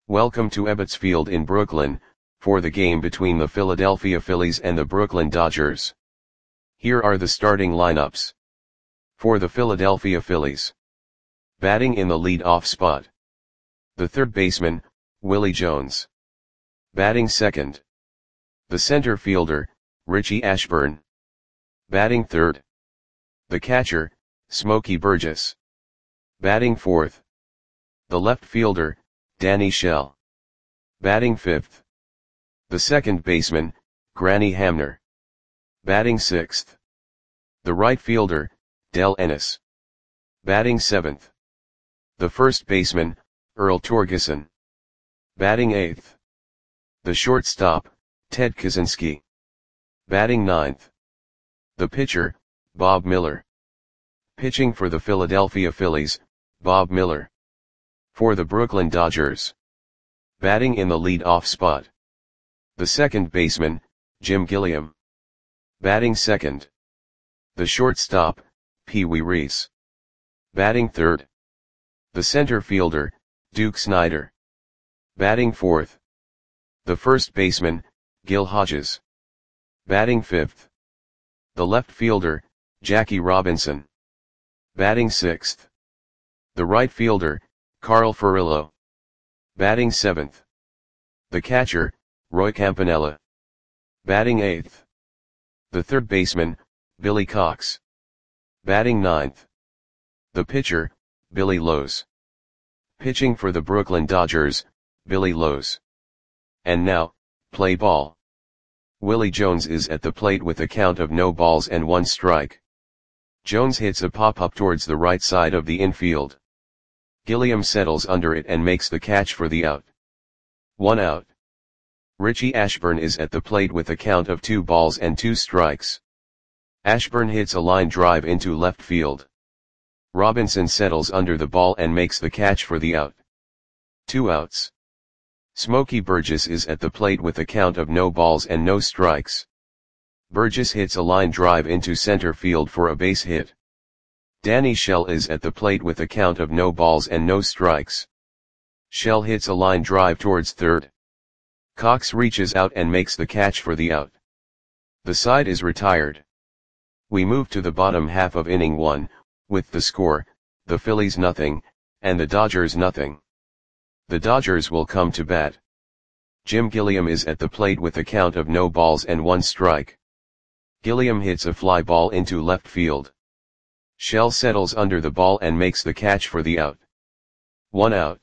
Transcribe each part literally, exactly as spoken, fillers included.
Welcome to Ebbets Field in Brooklyn, for the game between the Philadelphia Phillies and the Brooklyn Dodgers. Here are the starting lineups. For the Philadelphia Phillies. Batting in the lead-off spot. The third baseman, Willie Jones. Batting second. The center fielder, Richie Ashburn. Batting third. The catcher, Smokey Burgess. Batting fourth. The left fielder, Danny Shell. Batting fifth. The second baseman, Granny Hamner. Batting sixth. The right fielder, Del Ennis. Batting seventh. The first baseman, Earl Torgeson. Batting eighth. The shortstop, Ted Kaczynski. Batting ninth. The pitcher, Bob Miller. Pitching for the Philadelphia Phillies, Bob Miller. For the Brooklyn Dodgers. Batting in the lead-off spot. The second baseman, Jim Gilliam. Batting second. The shortstop, Pee Wee Reese. Batting third. The center fielder, Duke Snider. Batting fourth. The first baseman, Gil Hodges. Batting fifth. The left fielder, Jackie Robinson. Batting sixth. The right fielder, Carl Furillo. Batting seventh. The catcher, Roy Campanella. Batting eighth. The third baseman, Billy Cox. Batting ninth. The pitcher, Billy Lowes. Pitching for the Brooklyn Dodgers, Billy Lowes. And now, play ball. Willie Jones is at the plate with a count of no balls and one strike. Jones hits a pop-up towards the right side of the infield. Gilliam settles under it and makes the catch for the out. One out. Richie Ashburn is at the plate with a count of two balls and two strikes. Ashburn hits a line drive into left field. Robinson settles under the ball and makes the catch for the out. Two outs. Smokey Burgess is at the plate with a count of no balls and no strikes. Burgess hits a line drive into center field for a base hit. Danny Shell is at the plate with a count of no balls and no strikes. Shell hits a line drive towards third. Cox reaches out and makes the catch for the out. The side is retired. We move to the bottom half of inning one, with the score, the Phillies nothing, and the Dodgers nothing. The Dodgers will come to bat. Jim Gilliam is at the plate with a count of no balls and one strike. Gilliam hits a fly ball into left field. Shell settles under the ball and makes the catch for the out. One out.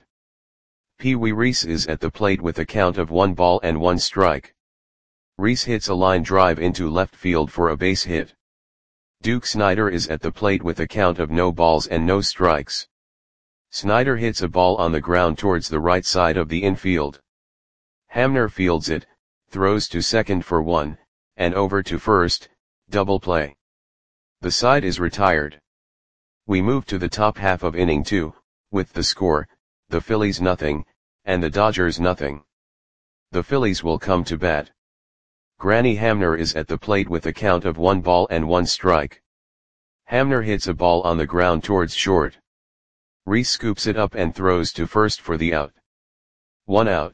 Pee Wee Reese is at the plate with a count of one ball and one strike. Reese hits a line drive into left field for a base hit. Duke Snider is at the plate with a count of no balls and no strikes. Snider hits a ball on the ground towards the right side of the infield. Hamner fields it, throws to second for one, and over to first, double play. The side is retired. We move to the top half of inning two, with the score, the Phillies nothing, and the Dodgers nothing. The Phillies will come to bat. Granny Hamner is at the plate with a count of one ball and one strike. Hamner hits a ball on the ground towards short. Reese scoops it up and throws to first for the out. One out.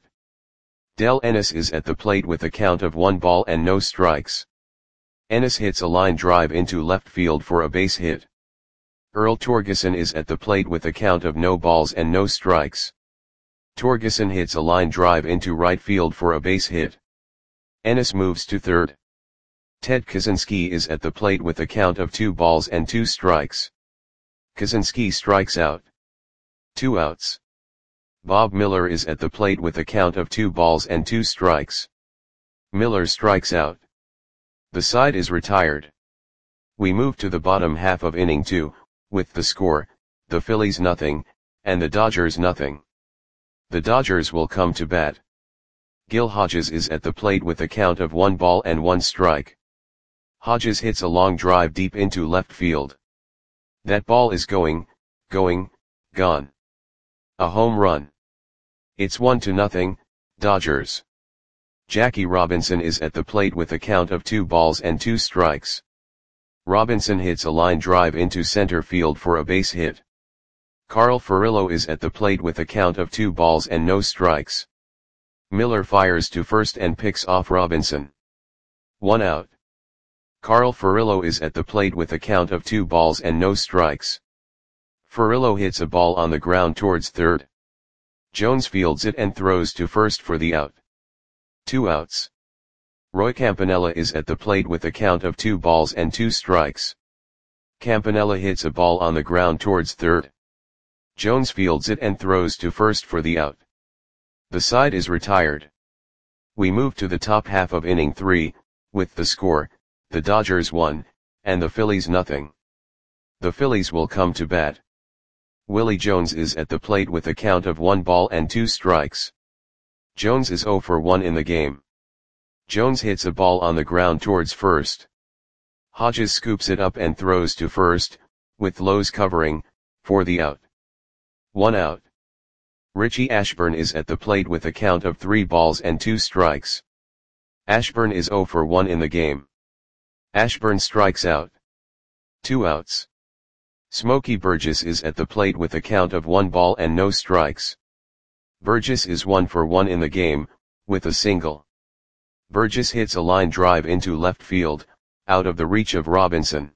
Del Ennis is at the plate with a count of one ball and no strikes. Ennis hits a line drive into left field for a base hit. Earl Torgeson is at the plate with a count of no balls and no strikes. Torgeson hits a line drive into right field for a base hit. Ennis moves to third. Ted Kaczynski is at the plate with a count of two balls and two strikes. Kaczynski strikes out. Two outs. Bob Miller is at the plate with a count of two balls and two strikes. Miller strikes out. The side is retired. We move to the bottom half of inning two, with the score, the Phillies nothing, and the Dodgers nothing. The Dodgers will come to bat. Gil Hodges is at the plate with a count of one ball and one strike. Hodges hits a long drive deep into left field. That ball is going, going, gone. A home run. It's one to nothing, Dodgers. Jackie Robinson is at the plate with a count of two balls and two strikes. Robinson hits a line drive into center field for a base hit. Carl Furillo is at the plate with a count of two balls and no strikes. Miller fires to first and picks off Robinson. One out. Carl Furillo is at the plate with a count of two balls and no strikes. Furillo hits a ball on the ground towards third. Jones fields it and throws to first for the out. Two outs. Roy Campanella is at the plate with a count of two balls and two strikes. Campanella hits a ball on the ground towards third. Jones fields it and throws to first for the out. The side is retired. We move to the top half of inning three, with the score, the Dodgers one, and the Phillies nothing. The Phillies will come to bat. Willie Jones is at the plate with a count of one ball and two strikes. Jones is oh for one in the game. Jones hits a ball on the ground towards first. Hodges scoops it up and throws to first, with Lowe's covering, for the out. One out. Richie Ashburn is at the plate with a count of three balls and two strikes. Ashburn is oh for one in the game. Ashburn strikes out. Two outs. Smokey Burgess is at the plate with a count of one ball and no strikes. Burgess is one for one in the game, with a single. Burgess hits a line drive into left field, out of the reach of Robinson.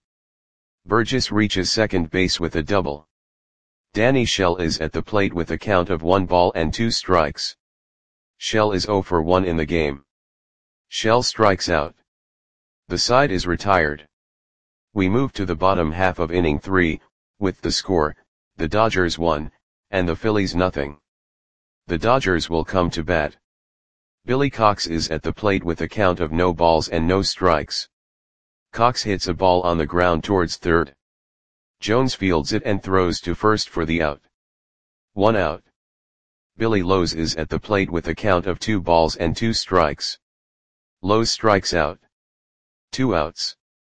Burgess reaches second base with a double. Danny Shell is at the plate with a count of one ball and two strikes. Shell is oh for one in the game. Shell strikes out. The side is retired. We move to the bottom half of inning three, with the score, the Dodgers one, and the Phillies nothing. The Dodgers will come to bat. Billy Cox is at the plate with a count of no balls and no strikes. Cox hits a ball on the ground towards third. Jones fields it and throws to first for the out. One out. Billy Lowe's is at the plate with a count of two balls and two strikes. Lowe's strikes out. Two outs.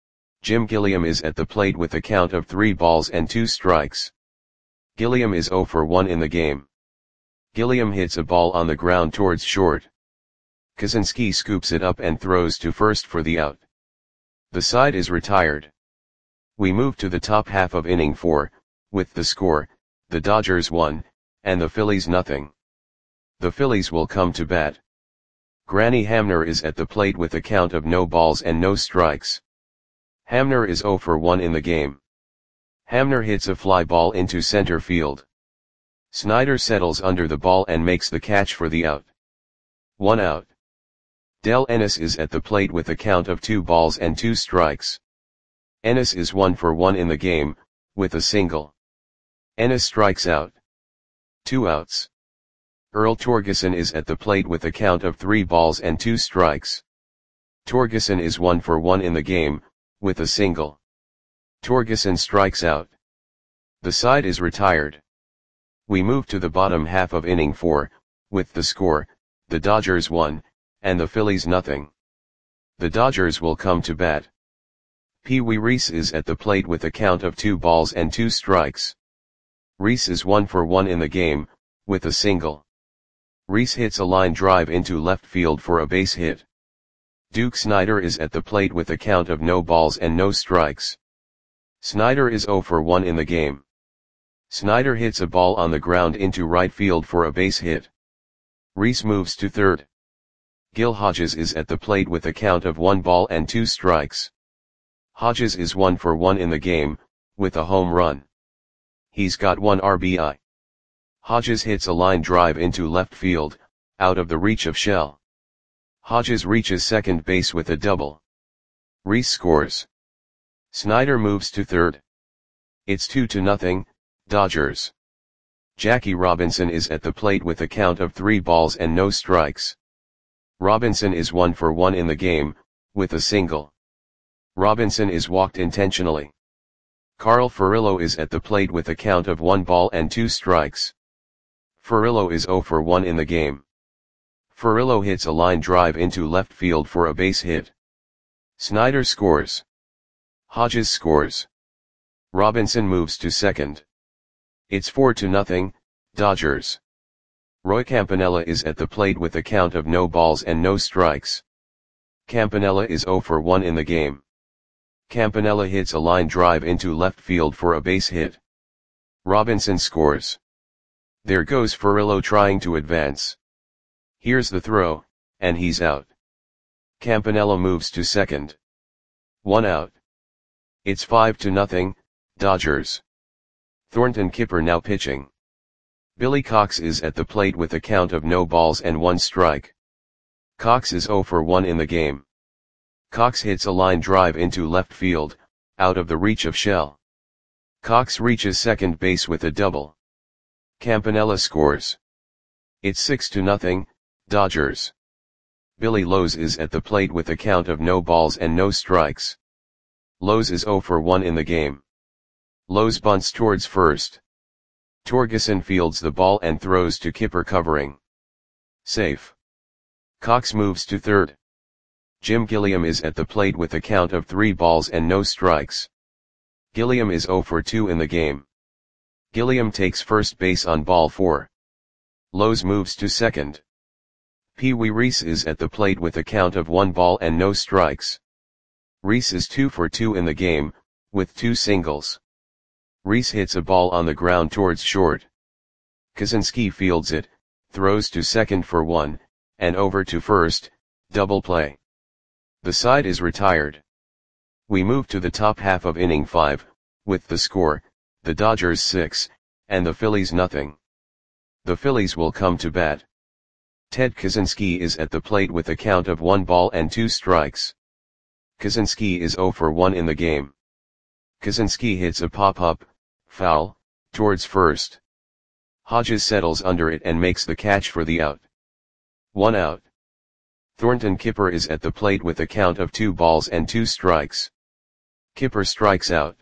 Jim Gilliam is at the plate with a count of three balls and two strikes. Gilliam is oh for one in the game. Gilliam hits a ball on the ground towards short. Kaczynski scoops it up and throws to first for the out. The side is retired. We move to the top half of inning four, with the score, the Dodgers one, and the Phillies nothing. The Phillies will come to bat. Granny Hamner is at the plate with a count of no balls and no strikes. Hamner is oh for one in the game. Hamner hits a fly ball into center field. Snyder settles under the ball and makes the catch for the out. One out. Del Ennis is at the plate with a count of two balls and two strikes. Ennis is one for one in the game, with a single. Ennis strikes out. Two outs. Earl Torgeson is at the plate with a count of three balls and two strikes. Torgeson is one for one in the game, with a single. Torgeson strikes out. The side is retired. We move to the bottom half of inning four, with the score, the Dodgers one, and the Phillies nothing. The Dodgers will come to bat. Pee Wee Reese is at the plate with a count of two balls and two strikes. Reese is one for one in the game, with a single. Reese hits a line drive into left field for a base hit. Duke Snyder is at the plate with a count of no balls and no strikes. Snyder is oh for one in the game. Snyder hits a ball on the ground into right field for a base hit. Reese moves to third. Gil Hodges is at the plate with a count of one ball and two strikes. Hodges is one for one in the game, with a home run. He's got one R B I. Hodges hits a line drive into left field, out of the reach of Shell. Hodges reaches second base with a double. Reese scores. Snyder moves to third. It's two to nothing, Dodgers. Jackie Robinson is at the plate with a count of three balls and no strikes. Robinson is one for one in the game, with a single. Robinson is walked intentionally. Carl Furillo is at the plate with a count of one ball and two strikes. Furillo is oh for one in the game. Furillo hits a line drive into left field for a base hit. Snyder scores. Hodges scores. Robinson moves to second. It's four to nothing, Dodgers. Roy Campanella is at the plate with a count of no balls and no strikes. Campanella is oh for one in the game. Campanella hits a line drive into left field for a base hit. Robinson scores. There goes Furillo trying to advance. Here's the throw, and he's out. Campanella moves to second. One out. It's five to nothing, Dodgers. Thornton Kipper now pitching. Billy Cox is at the plate with a count of no balls and one strike. Cox is oh for one in the game. Cox hits a line drive into left field, out of the reach of Shell. Cox reaches second base with a double. Campanella scores. It's six to nothing, Dodgers. Billy Lowe's is at the plate with a count of no balls and no strikes. Lowe's is oh for one in the game. Lowe's bunts towards first. Torgeson fields the ball and throws to Kipper covering. Safe. Cox moves to third. Jim Gilliam is at the plate with a count of three balls and no strikes. Gilliam is oh for two in the game. Gilliam takes first base on ball four. Lowe's moves to second. Pee Wee Reese is at the plate with a count of one ball and no strikes. Reese is two for two in the game, with two singles. Reese hits a ball on the ground towards short. Kaczynski fields it, throws to second for one, and over to first, double play. The side is retired. We move to the top half of inning five, with the score, the Dodgers six, and the Phillies nothing. The Phillies will come to bat. Ted Kaczynski is at the plate with a count of one ball and two strikes. Kaczynski is oh for one in the game. Kaczynski hits a pop-up, foul, towards first. Hodges settles under it and makes the catch for the out. One out. Thornton Kipper is at the plate with a count of two balls and two strikes. Kipper strikes out.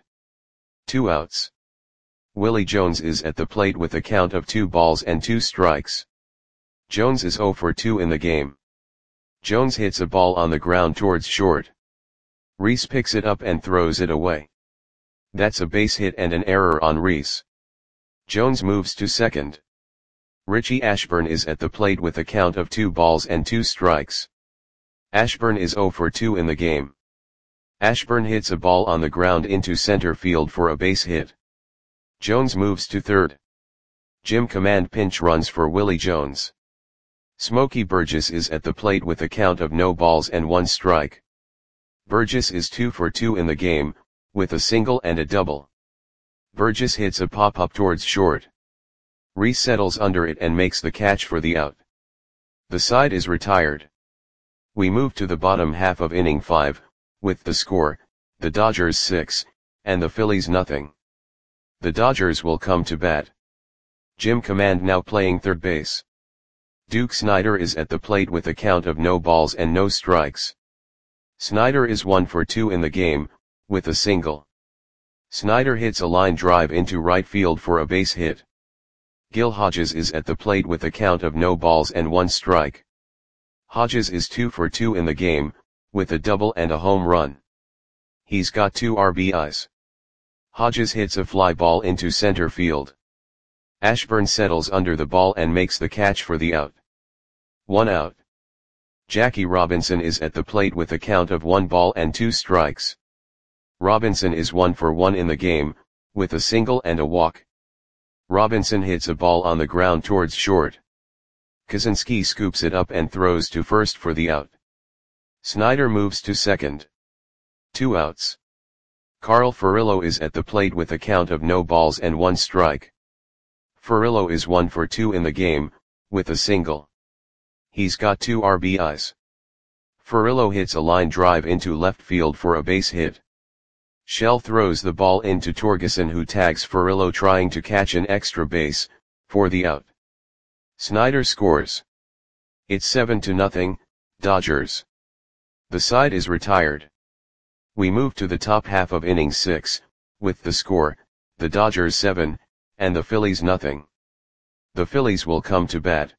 Two outs. Willie Jones is at the plate with a count of two balls and two strikes. Jones is oh for two in the game. Jones hits a ball on the ground towards short. Reese picks it up and throws it away. That's a base hit and an error on Reese. Jones moves to second. Richie Ashburn is at the plate with a count of two balls and two strikes. Ashburn is oh for two in the game. Ashburn hits a ball on the ground into center field for a base hit. Jones moves to third. Jim Command pinch runs for Willie Jones. Smokey Burgess is at the plate with a count of no balls and one strike. Burgess is two for two in the game, with a single and a double. Burgess hits a pop-up towards short. Reese settles under it and makes the catch for the out. The side is retired. We move to the bottom half of inning five, with the score, the Dodgers six, and the Phillies nothing. The Dodgers will come to bat. Jim Command now playing third base. Duke Snider is at the plate with a count of no balls and no strikes. Snider is one for two in the game, with a single. Snider hits a line drive into right field for a base hit. Gil Hodges is at the plate with a count of no balls and one strike. Hodges is two for two in the game, with a double and a home run. He's got two R B Is. Hodges hits a fly ball into center field. Ashburn settles under the ball and makes the catch for the out. One out. Jackie Robinson is at the plate with a count of one ball and two strikes. Robinson is one for one in the game, with a single and a walk. Robinson hits a ball on the ground towards short. Kaczynski scoops it up and throws to first for the out. Snider moves to second. Two outs. Carl Furillo is at the plate with a count of no balls and one strike. Furillo is one for two in the game, with a single. He's got two R B Is. Furillo hits a line drive into left field for a base hit. Shell throws the ball into Torgeson, who tags Furillo trying to catch an extra base, for the out. Snider scores. It's seven to nothing, Dodgers. The side is retired. We move to the top half of inning six, with the score, the Dodgers seven, and the Phillies nothing. The Phillies will come to bat.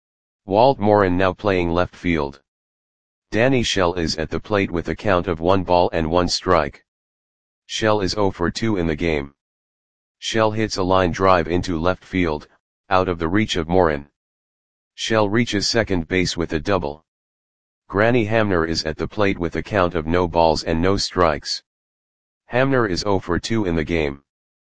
Walt Morin now playing left field. Danny Shell is at the plate with a count of one ball and one strike. Shell is oh for two in the game. Shell hits a line drive into left field, out of the reach of Morin. Shell reaches second base with a double. Granny Hamner is at the plate with a count of no balls and no strikes. Hamner is oh for two in the game.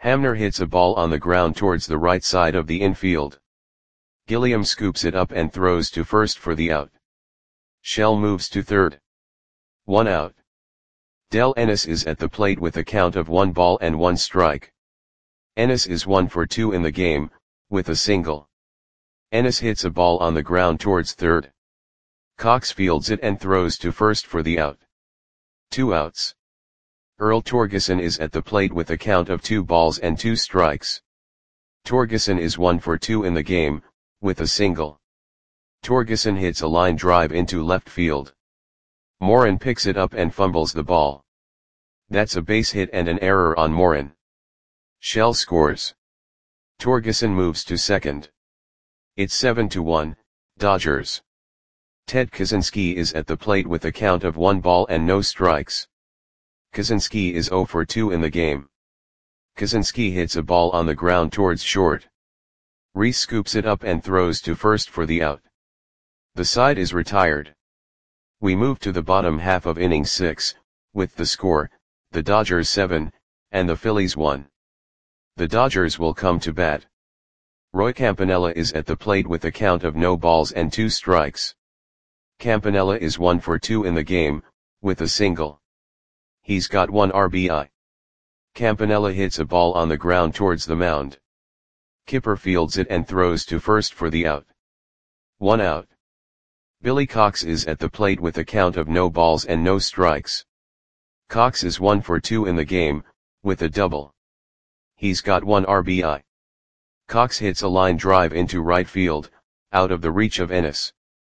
Hamner hits a ball on the ground towards the right side of the infield. Gilliam scoops it up and throws to first for the out. Shell moves to third. One out. Del Ennis is at the plate with a count of one ball and one strike. Ennis is one for two in the game, with a single. Ennis hits a ball on the ground towards third. Cox fields it and throws to first for the out. Two outs. Earl Torgeson is at the plate with a count of two balls and two strikes. Torgeson is one for two in the game, with a single. Torgeson hits a line drive into left field. Morin picks it up and fumbles the ball. That's a base hit and an error on Morin. Shell scores. Torgeson moves to second. It's seven to one, Dodgers. Ted Kaczynski is at the plate with a count of one ball and no strikes. Kaczynski is zero for two in the game. Kaczynski hits a ball on the ground towards short. Reese scoops it up and throws to first for the out. The side is retired. We move to the bottom half of inning six, with the score, the Dodgers seven, and the Phillies one. The Dodgers will come to bat. Roy Campanella is at the plate with a count of no balls and two strikes. Campanella is one for two in the game, with a single. He's got one R B I. Campanella hits a ball on the ground towards the mound. Kipper fields it and throws to first for the out. One out. Billy Cox is at the plate with a count of no balls and no strikes. Cox is one for two in the game, with a double. He's got one R B I. Cox hits a line drive into right field, out of the reach of Ennis.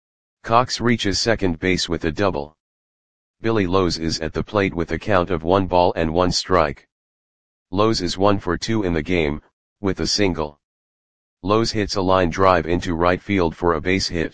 Cox reaches second base with a double. Billy Lowe's is at the plate with a count of one ball and one strike. Lowe's is one for two in the game, with a single. Lowe's hits a line drive into right field for a base hit.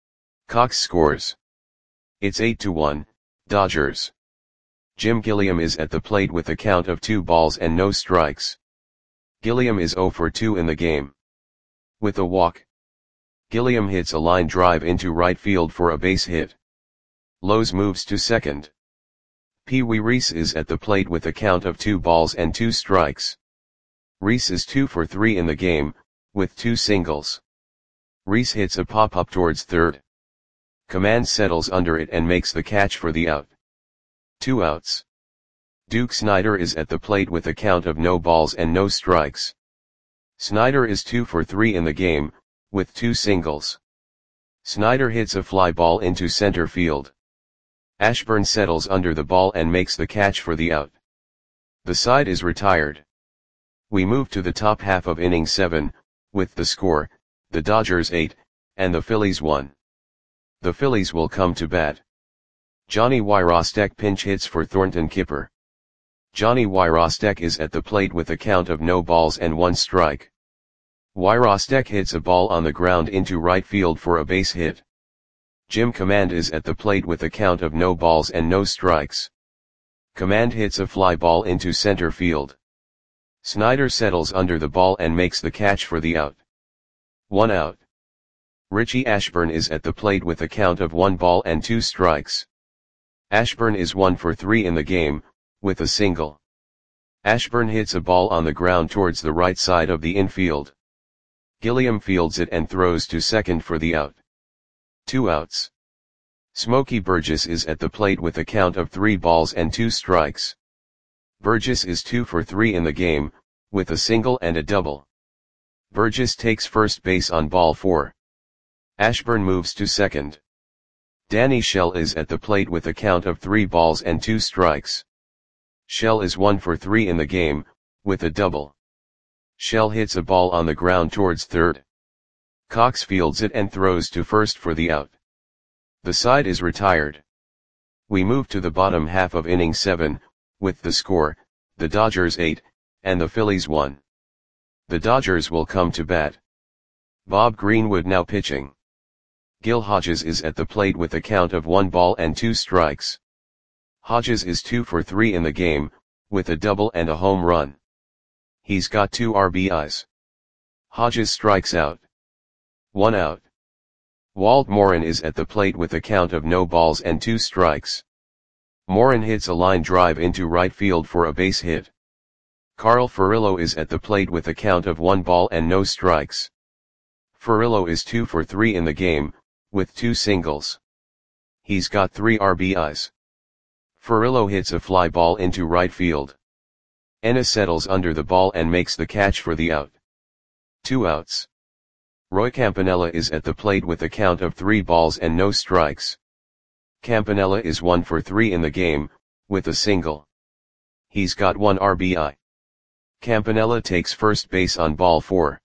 Cox scores. It's eight to one, Dodgers. Jim Gilliam is at the plate with a count of two balls and no strikes. Gilliam is zero for two in the game. With a walk. Gilliam hits a line drive into right field for a base hit. Lowe's moves to second. Pee Wee Reese is at the plate with a count of two balls and two strikes. Reese is two for three in the game, with two singles. Reese hits a pop-up towards third. Command settles under it and makes the catch for the out. Two outs. Duke Snider is at the plate with a count of no balls and no strikes. Snider is two for three in the game, with two singles. Snider hits a fly ball into center field. Ashburn settles under the ball and makes the catch for the out. The side is retired. We move to the top half of inning seven, with the score, the Dodgers eight, and the Phillies one. The Phillies will come to bat. Johnny Wyrostek pinch hits for Thornton Kipper. Johnny Wyrostek is at the plate with a count of no balls and one strike. Wyrostek hits a ball on the ground into right field for a base hit. Jim Command is at the plate with a count of no balls and no strikes. Command hits a fly ball into center field. Snider settles under the ball and makes the catch for the out. One out. Richie Ashburn is at the plate with a count of one ball and two strikes. Ashburn is one for three in the game, with a single. Ashburn hits a ball on the ground towards the right side of the infield. Gilliam fields it and throws to second for the out. Two outs. Smokey Burgess is at the plate with a count of three balls and two strikes. Burgess is two for three in the game, with a single and a double. Burgess takes first base on ball four. Ashburn moves to second. Danny Shell is at the plate with a count of three balls and two strikes. Shell is one for three in the game, with a double. Shell hits a ball on the ground towards third. Cox fields it and throws to first for the out. The side is retired. We move to the bottom half of inning seven, with the score, the Dodgers eight, and the Phillies one. The Dodgers will come to bat. Bob Greenwood now pitching. Gil Hodges is at the plate with a count of one ball and two strikes. Hodges is two for three in the game, with a double and a home run. He's got two R B Is. Hodges strikes out. One out. Walt Morin is at the plate with a count of no balls and two strikes. Morin hits a line drive into right field for a base hit. Carl Furillo is at the plate with a count of one ball and no strikes. Furillo is two for three in the game, with two singles. He's got three R B Is. Furillo hits a fly ball into right field. Ennis settles under the ball and makes the catch for the out. Two outs. Roy Campanella is at the plate with a count of three balls and no strikes. Campanella is one for three in the game, with a single. He's got one R B I. Campanella takes first base on ball four.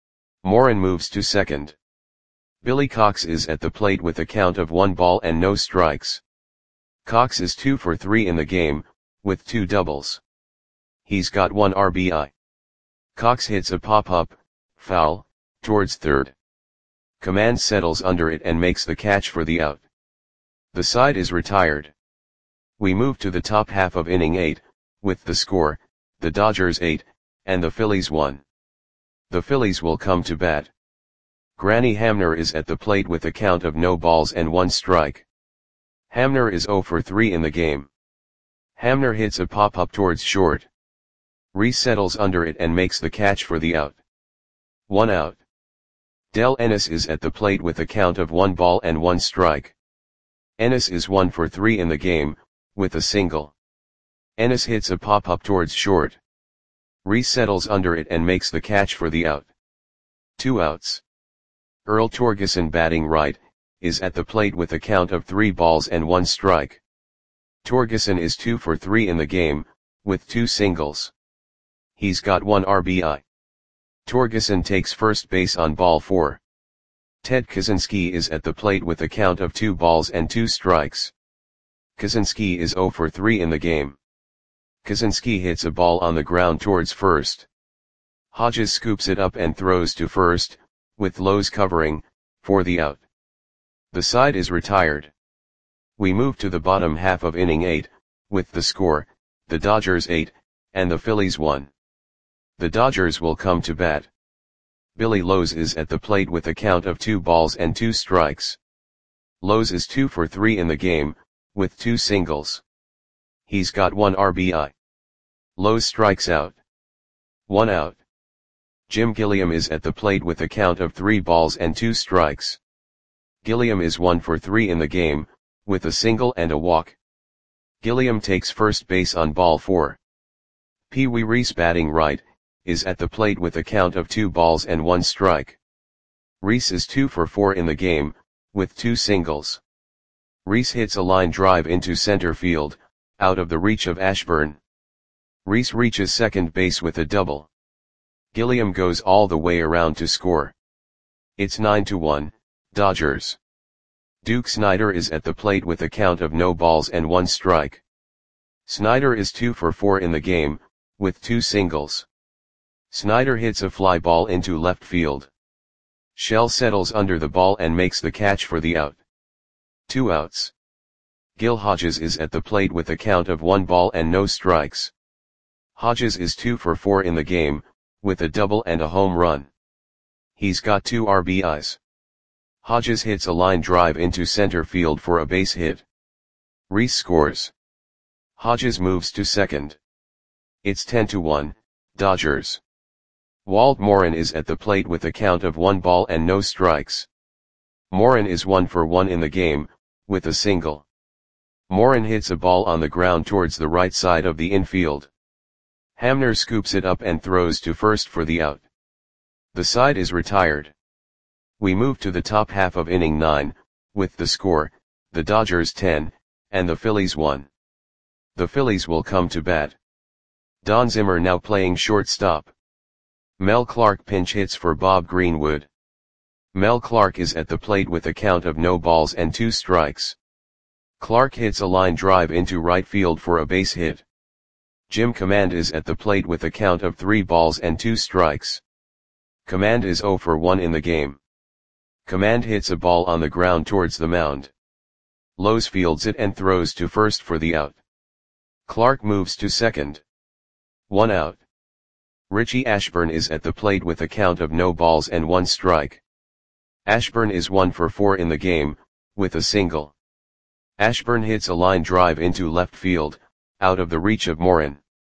Morin moves to second. Billy Cox is at the plate with a count of one ball and no strikes. Cox is two for three in the game, with two doubles. He's got one R B I. Cox hits a pop-up, foul, towards third. Command settles under it and makes the catch for the out. The side is retired. We move to the top half of inning eight, with the score, the Dodgers eight, and the Phillies one. The Phillies will come to bat. Granny Hamner is at the plate with a count of no balls and one strike. Hamner is zero for three in the game. Hamner hits a pop-up towards short. Reese settles under it and makes the catch for the out. One out. Del Ennis is at the plate with a count of one ball and one strike. Ennis is one for three in the game, with a single. Ennis hits a pop-up towards short. Reese settles under it and makes the catch for the out. Two outs. Earl Torgeson, batting right, is at the plate with a count of three balls and one strike. Torgeson is two for three in the game, with two singles. He's got one R B I. Torgeson takes first base on ball four. Ted Kaczynski is at the plate with a count of two balls and two strikes. Kaczynski is zero for three in the game. Kaczynski hits a ball on the ground towards first. Hodges scoops it up and throws to first, with Lowe's covering, for the out. The side is retired. We move to the bottom half of inning eight, with the score, the Dodgers eight, and the Phillies one. The Dodgers will come to bat. Billy Lowe's is at the plate with a count of two balls and two strikes. Lowe's is two for three in the game, with two singles. He's got one R B I. Lowe's strikes out. One out. Jim Gilliam is at the plate with a count of three balls and two strikes. Gilliam is one for three in the game, with a single and a walk. Gilliam takes first base on ball four. Pee Wee Reese, batting right, is at the plate with a count of two balls and one strike. Reese is two for four in the game, with two singles. Reese hits a line drive into center field, out of the reach of Ashburn. Reese reaches second base with a double. Gilliam goes all the way around to score. It's nine to one, Dodgers. Duke Snider is at the plate with a count of no balls and one strike. Snider is two for four in the game, with two singles. Snider hits a fly ball into left field. Shell settles under the ball and makes the catch for the out. Two outs. Gil Hodges is at the plate with a count of one ball and no strikes. Hodges is two for four in the game, with a double and a home run. He's got two R B Is. Hodges hits a line drive into center field for a base hit. Reese scores. Hodges moves to second. It's ten to one, Dodgers. Walt Morin is at the plate with a count of one ball and no strikes. Morin is one for one in the game, with a single. Morin hits a ball on the ground towards the right side of the infield. Hamner scoops it up and throws to first for the out. The side is retired. We move to the top half of inning nine, with the score, the Dodgers ten, and the Phillies one. The Phillies will come to bat. Don Zimmer now playing shortstop. Mel Clark pinch hits for Bob Greenwood. Mel Clark is at the plate with a count of no balls and two strikes. Clark hits a line drive into right field for a base hit. Jim Command is at the plate with a count of three balls and two strikes. Command is zero for one in the game. Command hits a ball on the ground towards the mound. Lowe's fields it and throws to first for the out. Clark moves to second. One out. Richie Ashburn is at the plate with a count of no balls and one strike. Ashburn is one for four in the game, with a single. Ashburn hits a line drive into left field, out of the reach of Morin.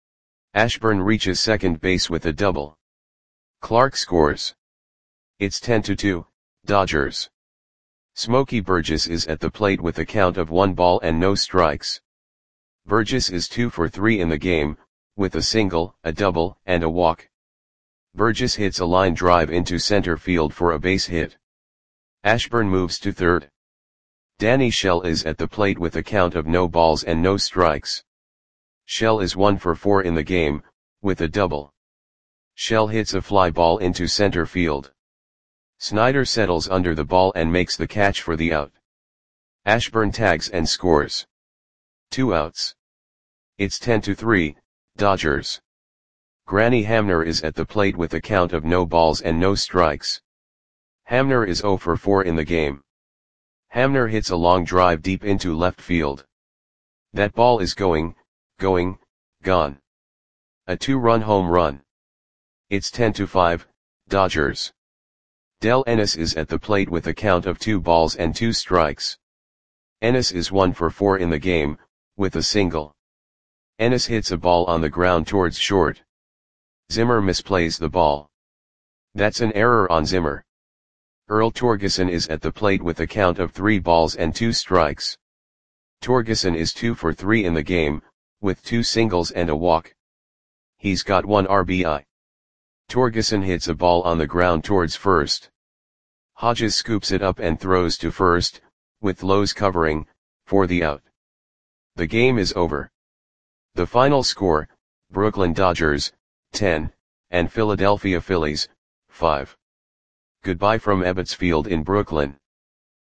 Ashburn reaches second base with a double. Clark scores. It's ten to two, Dodgers. Smokey Burgess is at the plate with a count of one ball and no strikes. Burgess is two for three in the game, with a single, a double, and a walk. Burgess hits a line drive into center field for a base hit. Ashburn moves to third. Danny Shell is at the plate with a count of no balls and no strikes. Shell is one for four in the game, with a double. Shell hits a fly ball into center field. Snyder settles under the ball and makes the catch for the out. Ashburn tags and scores. Two outs. It's ten to three, Dodgers. Granny Hamner is at the plate with a count of no balls and no strikes. Hamner is zero for four in the game. Hamner hits a long drive deep into left field. That ball is going, going, gone. A two-run home run. It's ten to five, Dodgers. Del Ennis is at the plate with a count of two balls and two strikes. Ennis is one for four in the game, with a single. Ennis hits a ball on the ground towards short. Zimmer misplays the ball. That's an error on Zimmer. Earl Torgeson is at the plate with a count of three balls and two strikes. Torgeson is two for three in the game, with two singles and a walk. He's got one R B I. Torgeson hits a ball on the ground towards first. Hodges scoops it up and throws to first, with Lowe's covering, for the out. The game is over. The final score, Brooklyn Dodgers, ten, and Philadelphia Phillies, five. Goodbye from Ebbets Field in Brooklyn.